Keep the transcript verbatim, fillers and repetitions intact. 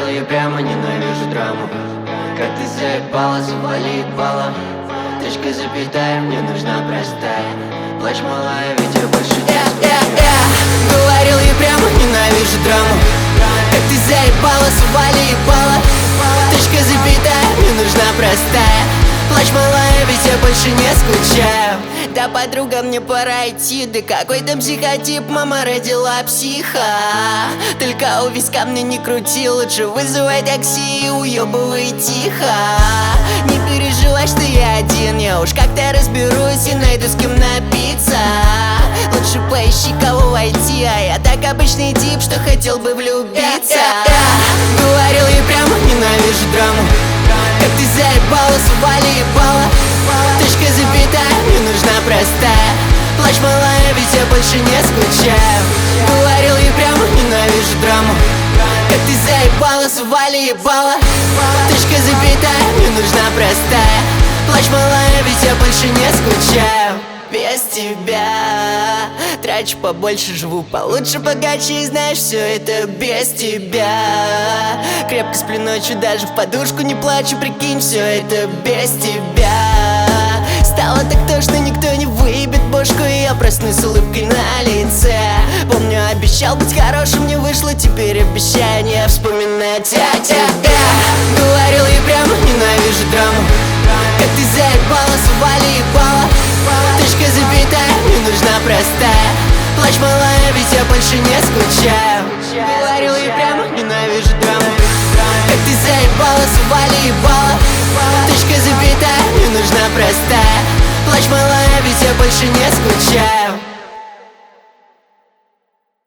Говорил я прямо, ненавижу драму. Как ты заебала, завали ебала. Точка запятая, мне нужна простая. Плачь, малая, ведь я больше не скучаю. Говорил я прямо, ненавижу драму. Как ты заебала, завали ебала. Точка запятая, мне нужна простая. Плачь, малая, ведь я больше не скучаю. Да, подруга, мне пора идти. Да какой там психотип, мама родила психа. Только у виска мне не крути. Лучше вызывай такси и уебывай тихо. Не переживай, что я один. Я уж как-то разберусь и найду с кем напиться. Лучше поищи, кого войти. А я так обычный тип, что хотел бы влюбиться. Говорил я прямо, ненавижу драму. Как ты заебала, свали ебала. Точка запятая, мне нужна простая. Плачь, малая, ведь я больше не скучаю. Говорил я прямо, ненавижу драму. Как ты заебала, свали ебала. Точка запятая, мне нужна простая. Плачь, малая, ведь я больше не скучаю. Без тебя трачу побольше, живу получше, богаче. И знаешь, все это без тебя. Крепко сплю ночью, даже в подушку не плачу. Прикинь, все это без тебя. Стало так тошно, никто не выебет бошку. И я проснусь с улыбкой на лице. Помню, обещал быть хорошим, не вышло. Теперь обещаю не вспоминать о тебе. Говорил я прямо, ненавижу драму. Как ты заебала, свали ебала. Точка запятая, мне нужна простая. Плачь, малая, ведь я больше не скучаю. Говорил я прямо, ненавижу драму. Как ты заебала, свали ебала. Точка запятая, мне нужна простая. Плачь, малая, ведь я больше не скучаю.